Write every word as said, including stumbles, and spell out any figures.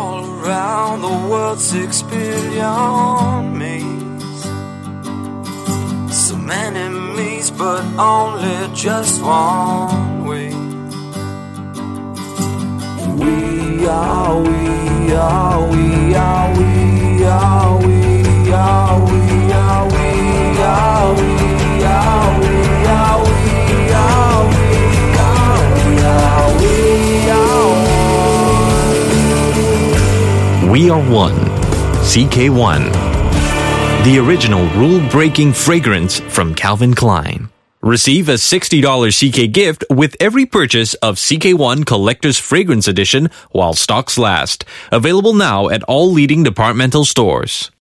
all around the world, six billion me's. Some enemies, but only just one way. We are, we are, we are, we are, we are, we are, we are, we are, we are, we are, we are, we are, We are one. C K one. The original rule-breaking fragrance from Calvin Klein. Receive a sixty dollars C K gift with every purchase of C K one Collector's Fragrance Edition while stocks last. Available now at all leading departmental stores.